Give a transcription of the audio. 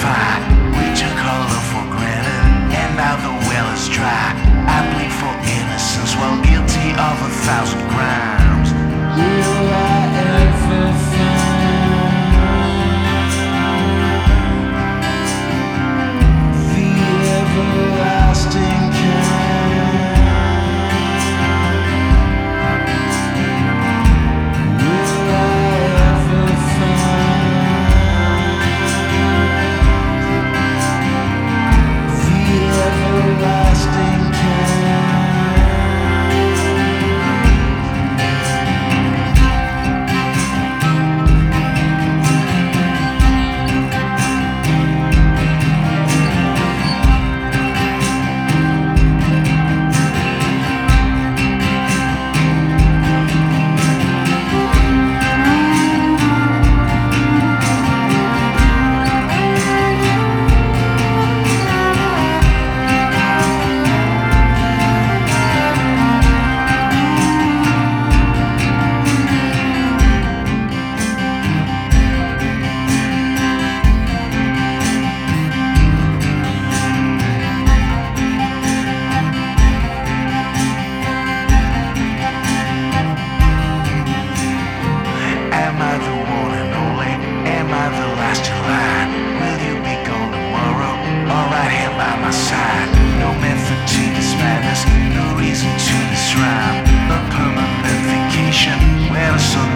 fight. We took our love for granted, and now the well is dry. I plead for innocence while guilty of 1,000 crimes. Will I ever find the everlasting kind? Will I ever find the everlasting kind? Am I the one and only? Am I the last in line? Will you be gone tomorrow, or right here by my side? No method to this madness, no reason to this rhyme. A permanent vacation where the sun